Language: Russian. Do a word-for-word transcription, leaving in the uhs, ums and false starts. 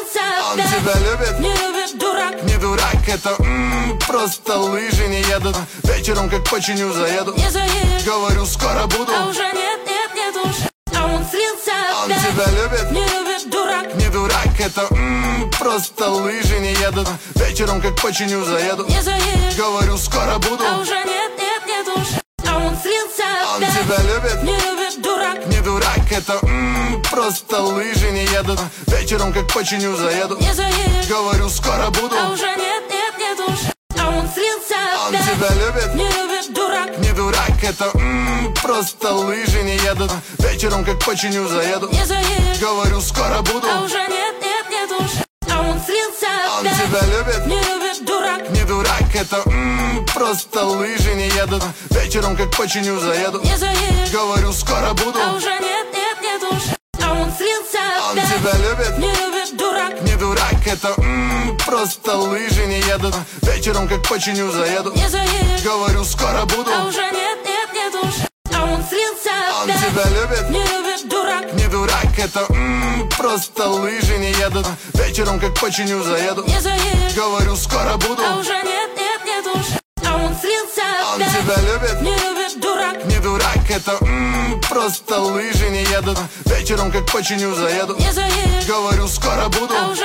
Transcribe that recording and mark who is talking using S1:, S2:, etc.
S1: слился.
S2: Он
S1: Да.
S2: тебя любит,
S1: не любит, дурак.
S2: не дурак, это м-м, просто лыжи не едут. Вечером как починю заеду,
S1: Не заедешь,
S2: говорю скоро буду.
S1: а уже нет, нет, нет уж. А он слился.
S2: Он
S1: Да.
S2: тебя любит,
S1: не любит, дурак.
S2: не дурак, это м-м, просто лыжи не едут. Вечером как починю заеду,
S1: Не заедешь,
S2: говорю скоро буду.
S1: а уже нет, нет, нет уж. А он слился.
S2: Он
S1: Да.
S2: тебя любит,
S1: не любит, дурак.
S2: не дурак, это м-м, просто лыжи не едут. Вечером как починю заеду,
S1: Не заедешь,
S2: говорю скоро буду.
S1: а уже нет, нет, нет уж. А он слился.
S2: Он
S1: Да.
S2: тебя любит,
S1: не любит, дурак.
S2: не дурак, это м-м, просто лыжи не едут. Вечером как починю заеду,
S1: Не заедешь,
S2: говорю скоро буду.
S1: а уже нет, нет, нет уж. А он слился.
S2: Он
S1: Да.
S2: тебя любит,
S1: не любит, дурак.
S2: не дурак, это м-м, просто лыжи не едут. Вечером как починю заеду,
S1: Не заедешь,
S2: говорю скоро буду.
S1: а уже нет, нет, нет уж. А он слился.
S2: Он
S1: Да.
S2: тебя любит,
S1: не любит, дурак.
S2: не дурак, это м-м, просто лыжи не едут. Вечером как починю заеду,
S1: Не заедешь,
S2: говорю скоро буду.
S1: а уже нет, нет, нет уж. А он слился.
S2: Он
S1: Да.
S2: тебя любит,
S1: не любит, дурак.
S2: не дурак, это м-м, просто лыжи не едут. Вечером как починю заеду,
S1: Не заедешь,
S2: говорю скоро буду.
S1: а уже нет, нет, нет уж. А он слился.
S2: Он
S1: Да.
S2: тебя любит,
S1: не любит, дурак.
S2: не дурак, это м-м, просто лыжи не едут. Вечером как починю заеду,
S1: Не заедешь,
S2: говорю скоро буду.
S1: а уже